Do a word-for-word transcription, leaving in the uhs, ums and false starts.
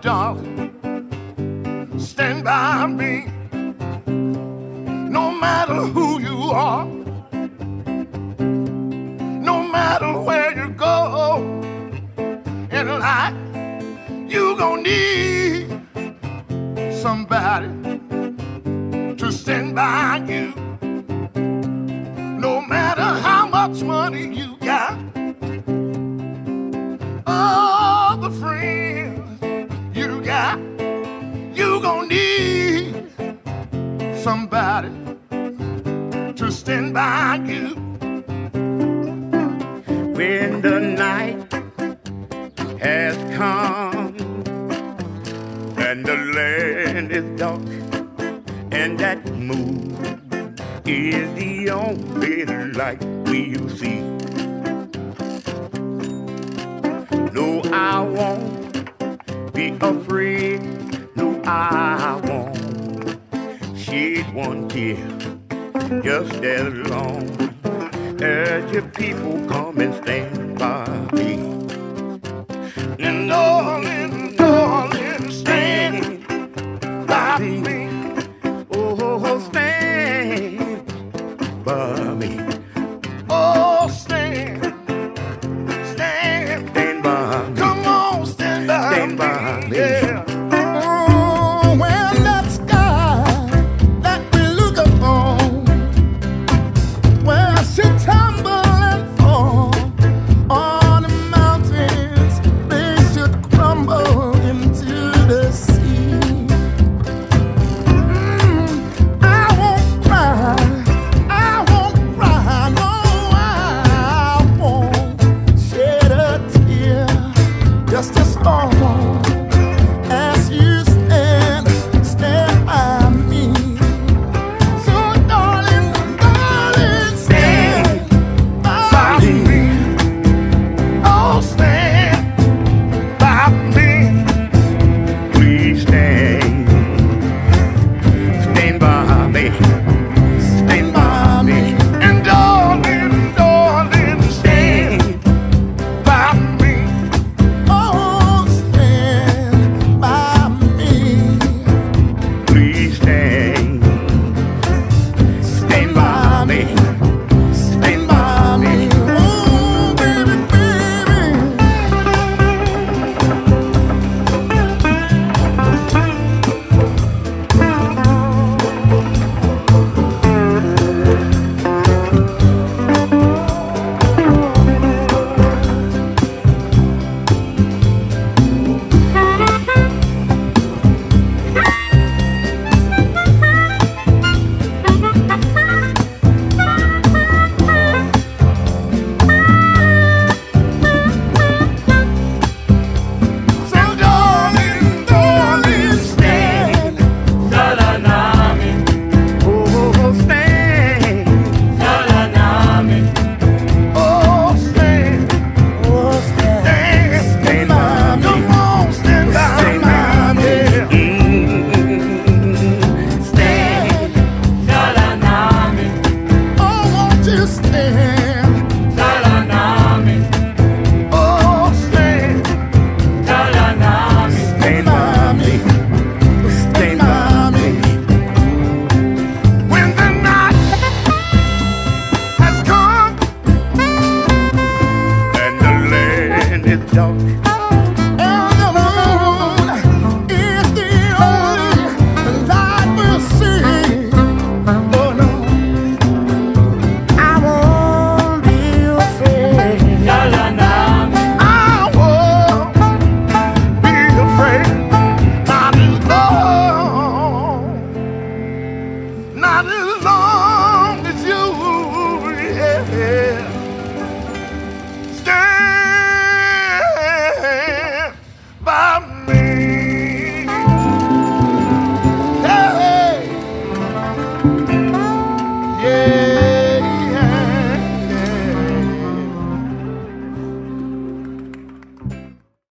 darling, stand by me. No matter who you are, no matter where you go in life, you gon' need somebody to stand by you. No matter how much money you got, all the friends you got, you gon' need somebody to stand by you. When the night has come and the land is dark and that moon is the only light we'll see. No, I won't be afraid. No, I won't shed one tear. Just as long as your people come and stand by me. And darling, darling, stand by me. Oh, stand by me. Oh, stand, stand, Stand by me. come on, stand by Stand me. by me. Yeah. Oh, when that sky that we look upon, where I should tumble and fall, all the mountains they should crumble into the sea. Mm, I won't cry, I won't cry, no, I won't shed a tear, just as long as you stand, stand by me. So darling, darling, stand by me. Oh, stand by me. Please stand. Stand by me. Stand by me. And darling, darling, stand by me. Oh, stand by me. Please stand. Stand by me. Stand by me. Oh, baby, baby. So darling, darling, stand. Oh, stand. Oh, stand, Oh, stand. stand. Stand by me. Come on, stand by Stand me. by me. Yeah. Mm, stand. Oh, won't you stand? Oh, stand. Stand by me. Stand by me. When the night has come And the land is dark